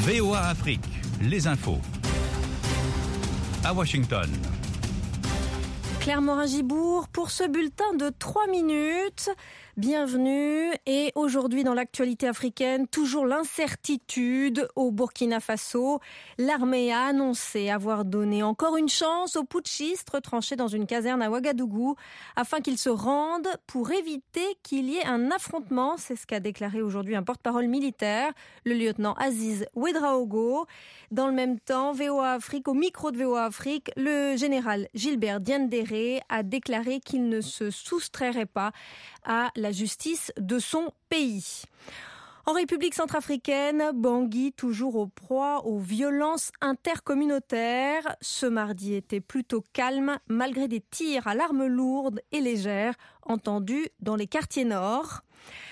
VOA Afrique, les infos. À Washington. Claire Morin-Gibourg pour ce bulletin de 3 minutes. Bienvenue. Et aujourd'hui dans l'actualité africaine, toujours l'incertitude au Burkina Faso. L'armée a annoncé avoir donné encore une chance aux putschistes retranchés dans une caserne à Ouagadougou afin qu'ils se rendent pour éviter qu'il y ait un affrontement. C'est ce qu'a déclaré aujourd'hui un porte-parole militaire, le lieutenant Aziz Ouedraogo. Dans le même temps, VOA Afrique, au micro de VOA Afrique, le général Gilbert Diendéré a déclaré qu'il ne se soustrairait pas à la justice de son pays. En République centrafricaine, Bangui toujours aux proies aux violences intercommunautaires. Ce mardi était plutôt calme malgré des tirs à l'arme lourde et légère entendus dans les quartiers nord.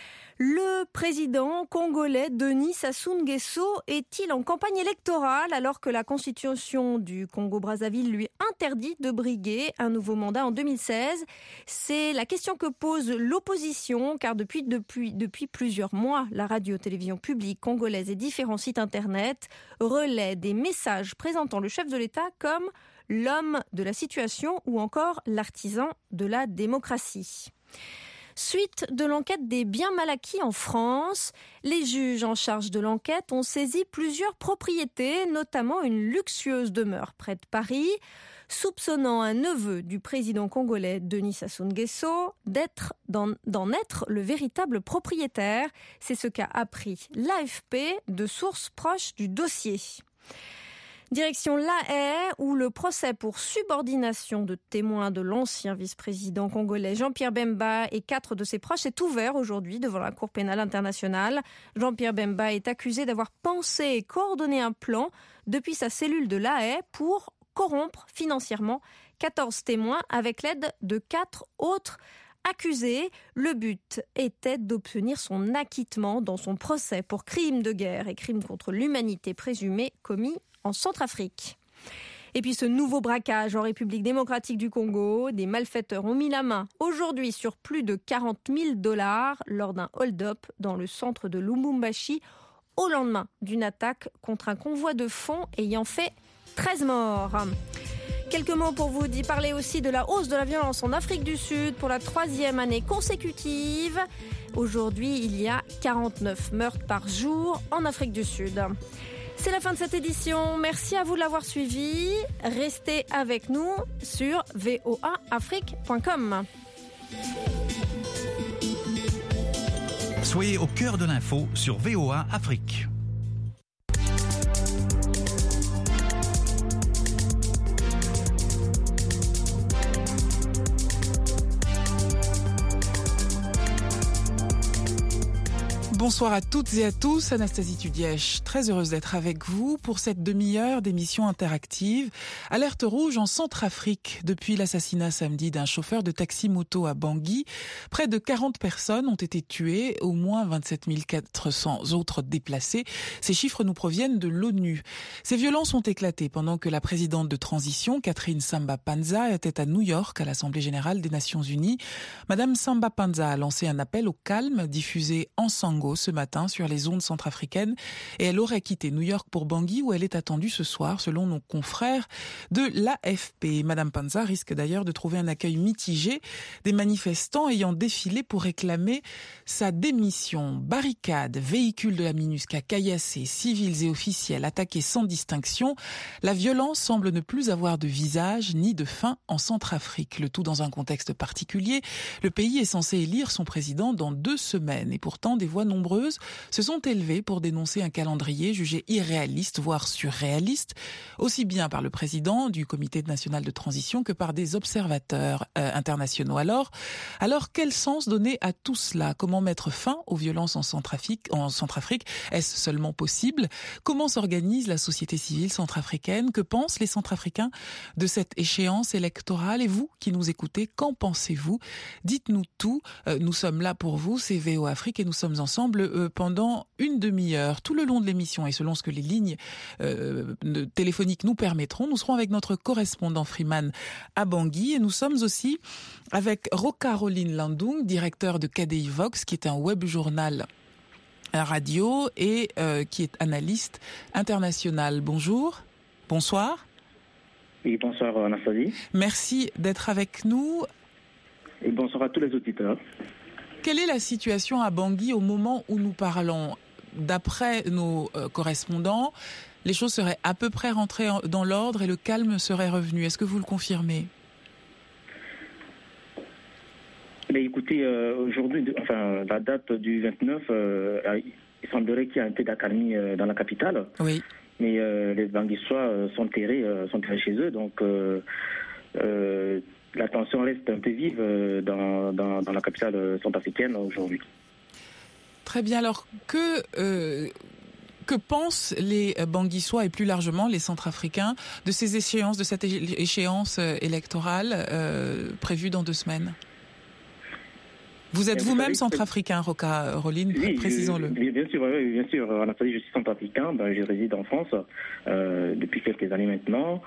Le président congolais Denis Sassou Nguesso est-il en campagne électorale alors que la constitution du Congo-Brazzaville lui interdit de briguer un nouveau mandat en 2016 ? C'est la question que pose l'opposition car depuis plusieurs mois, la radio-télévision publique congolaise et différents sites internet relaient des messages présentant le chef de l'État comme l'homme de la situation ou encore l'artisan de la démocratie. Suite de l'enquête des biens mal acquis en France, les juges en charge de l'enquête ont saisi plusieurs propriétés, notamment une luxueuse demeure près de Paris, soupçonnant un neveu du président congolais Denis Sassou Nguesso d'en être le véritable propriétaire. C'est ce qu'a appris l'AFP de sources proches du dossier. Direction La Haye, où le procès pour subordination de témoins de l'ancien vice-président congolais Jean-Pierre Bemba et 4 de ses proches est ouvert aujourd'hui devant la Cour pénale internationale. Jean-Pierre Bemba est accusé d'avoir pensé et coordonné un plan depuis sa cellule de La Haye pour corrompre financièrement 14 témoins avec l'aide de 4 autres accusé. Le but était d'obtenir son acquittement dans son procès pour crimes de guerre et crimes contre l'humanité présumés commis en Centrafrique. Et puis ce nouveau braquage en République démocratique du Congo, des malfaiteurs ont mis la main aujourd'hui sur plus de 40 000 $ lors d'un hold-up dans le centre de Lubumbashi au lendemain d'une attaque contre un convoi de fonds ayant fait 13 morts. Quelques mots pour vous parler aussi de la hausse de la violence en Afrique du Sud pour la 3e année consécutive. Aujourd'hui, il y a 49 meurtres par jour en Afrique du Sud. C'est la fin de cette édition. Merci à vous de l'avoir suivi. Restez avec nous sur voaafrique.com. Soyez au cœur de l'info sur VOA Afrique. Bonsoir à toutes et à tous, Anastasie Tudièche, très heureuse d'être avec vous pour cette demi-heure d'émission interactive. Alerte rouge en Centrafrique. Depuis l'assassinat samedi d'un chauffeur de taxi-moto à Bangui, près de 40 personnes ont été tuées, au moins 27 400 autres déplacées. Ces chiffres nous proviennent de l'ONU. Ces violences ont éclaté pendant que la présidente de transition, Catherine Samba-Panza, était à New York, à l'Assemblée générale des Nations unies. Madame Samba-Panza a lancé un appel au calme, diffusé en Sango ce matin sur les ondes centrafricaines et elle aurait quitté New York pour Bangui où elle est attendue ce soir selon nos confrères de l'AFP. Madame Panza risque d'ailleurs de trouver un accueil mitigé des manifestants ayant défilé pour réclamer sa démission. Barricades, véhicules de la MINUSCA caillassés, civils et officiels attaqués sans distinction. La violence semble ne plus avoir de visage ni de fin en Centrafrique. Le tout dans un contexte particulier. Le pays est censé élire son président dans 2 semaines et pourtant des voix nombreuses se sont élevées pour dénoncer un calendrier jugé irréaliste, voire surréaliste, aussi bien par le président du Comité national de transition que par des observateurs internationaux. Alors, quel sens donner à tout cela ? Comment mettre fin aux violences en Centrafrique ? Est-ce seulement possible ? Comment s'organise la société civile centrafricaine ? Que pensent les Centrafricains de cette échéance électorale ? Et vous qui nous écoutez, qu'en pensez-vous ? Dites-nous tout. Nous sommes là pour vous, c'est VOA Afrique et nous sommes ensemble pendant une demi-heure. Tout le long de l'émission et selon ce que les lignes téléphoniques nous permettront, nous serons avec notre correspondant Freeman à Bangui et nous sommes aussi avec Rocaroline Landung, directeur de KDI Vox, qui est un web journal radio et qui est analyste international. Bonjour. Bonsoir. Oui, bonsoir Anastasie. Merci d'être avec nous. Et bonsoir à tous les auditeurs. Quelle est la situation à Bangui au moment où nous parlons ? D'après nos correspondants, les choses seraient à peu près rentrées dans l'ordre et le calme serait revenu. Est-ce que vous le confirmez ? Mais écoutez, aujourd'hui, la date du 29, il semblerait qu'il y ait un peu d'accalmie dans la capitale. Oui. Mais les Banguissois sont terrés chez eux, donc la tension reste un peu vive dans la capitale centrafricaine aujourd'hui. Très bien. Alors, que pensent les Banguissois et plus largement les Centrafricains de ces échéances, de cette échéance électorale prévue dans 2 semaines ? Vous êtes vous-même centrafricain, Rocaroline, oui, précisons-le. Bien sûr. Anastasie, je suis centrafricain, je réside en France depuis quelques années maintenant.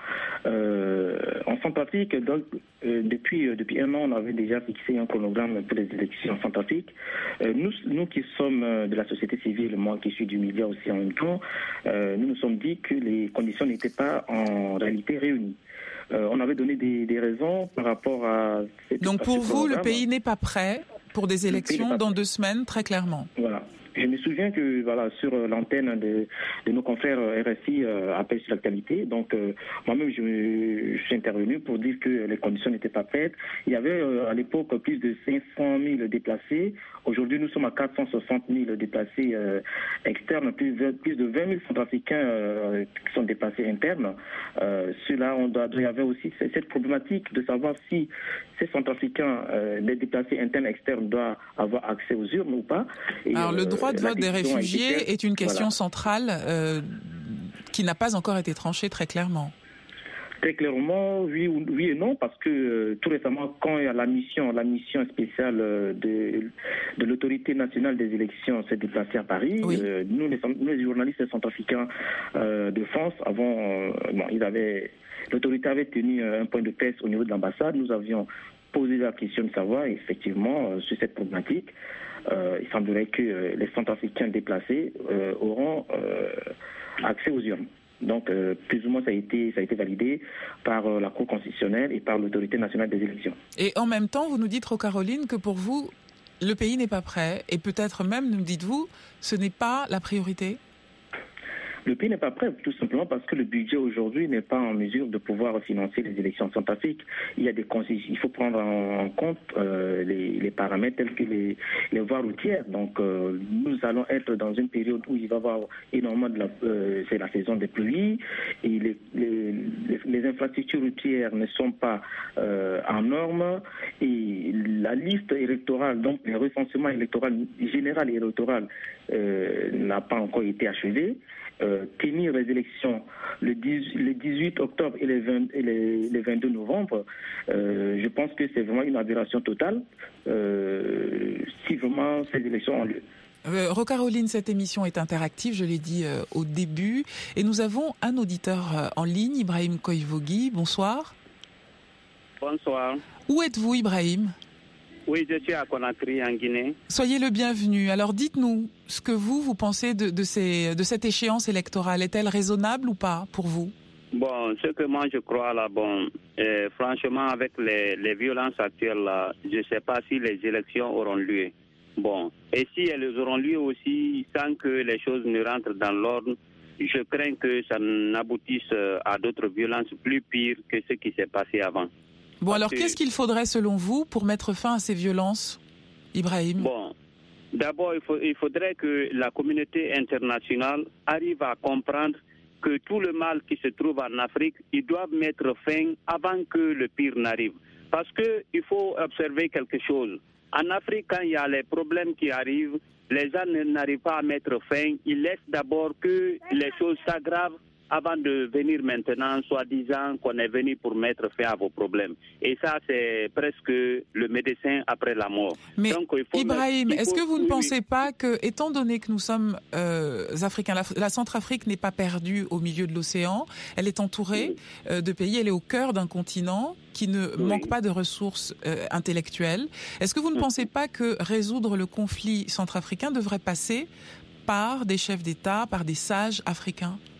En Centrafrique, donc, depuis 1 an, on avait déjà fixé un chronogramme pour les élections en Centrafrique. Nous qui sommes de la société civile, moi qui suis du média aussi en même temps, nous nous sommes dit que les conditions n'étaient pas en réalité réunies. On avait donné des raisons par rapport à... Donc pour vous, le pays n'est pas prêt pour des élections dans 2 semaines, très clairement. Voilà. Je me souviens que sur l'antenne de nos confrères RFI appel sur l'actualité, donc moi-même je suis intervenu pour dire que les conditions n'étaient pas prêtes. Il y avait à l'époque plus de 500 000 déplacés. Aujourd'hui, nous sommes à 460 000 déplacés externes, plus de 20 000 Centrafricains qui sont déplacés internes. Cela, il y avait aussi cette problématique de savoir si ces Centrafricains, les déplacés internes externes, doivent avoir accès aux urnes ou pas. Et, alors, le droit de vote des réfugiés est une question centrale qui n'a pas encore été tranchée très clairement. Très clairement, oui et non, parce que tout récemment, quand il y a la mission spéciale de l'autorité nationale des élections s'est déplacée à Paris, oui. Nous, les journalistes centrafricains de France, l'autorité avait tenu un point de presse au niveau de l'ambassade. Nous avions posé la question de savoir, effectivement, sur cette problématique, il semblerait que les Centrafricains déplacés auront accès aux urnes. Donc, plus ou moins, ça a été validé par la Cour constitutionnelle et par l'autorité nationale des élections. Et en même temps, vous nous dites, Rocaroline, que pour vous, le pays n'est pas prêt. Et peut-être même, nous dites-vous, ce n'est pas la priorité ? Le pays n'est pas prêt, tout simplement parce que le budget aujourd'hui n'est pas en mesure de pouvoir financer les élections en Centrafrique. Il faut prendre en compte les paramètres tels que les voies routières. Donc, nous allons être dans une période où il va y avoir énormément c'est la saison des pluies et les infrastructures routières ne sont pas en normes et la liste électorale, donc le recensement électoral général et électoral n'a pas encore été achevé. Tenir les élections le 18 octobre et les 22 novembre, je pense que c'est vraiment une aberration totale si vraiment ces élections ont lieu. Rocaroline, cette émission est interactive, je l'ai dit au début, et nous avons un auditeur en ligne, Ibrahim Koivogui. Bonsoir. Bonsoir. Où êtes-vous, Ibrahim ? Oui, je suis à Conakry, en Guinée. Soyez le bienvenu. Alors dites-nous ce que vous pensez de cette échéance électorale. Est-elle raisonnable ou pas pour vous ? Bon, ce que moi je crois là, franchement, avec les violences actuelles là, je ne sais pas si les élections auront lieu. Bon, et si elles auront lieu aussi sans que les choses ne rentrent dans l'ordre, je crains que ça n'aboutisse à d'autres violences plus pires que ce qui s'est passé avant. Bon, alors qu'est-ce qu'il faudrait selon vous pour mettre fin à ces violences, Ibrahim ? Bon, d'abord, il faudrait que la communauté internationale arrive à comprendre que tout le mal qui se trouve en Afrique, ils doivent mettre fin avant que le pire n'arrive. Parce qu'il faut observer quelque chose. En Afrique, quand il y a les problèmes qui arrivent, les gens n'arrivent pas à mettre fin. Ils laissent d'abord que les choses s'aggravent avant de venir maintenant, soi-disant qu'on est venu pour mettre fin à vos problèmes. Et ça, c'est presque le médecin après la mort. Mais donc, Ibrahim, est-ce que vous ne pensez pas que, étant donné que nous sommes africains, la Centrafrique n'est pas perdue au milieu de l'océan, elle est entourée de pays, elle est au cœur d'un continent qui ne manque pas de ressources intellectuelles. Est-ce que vous ne pensez pas que résoudre le conflit centrafricain devrait passer par des chefs d'État, par des sages africains?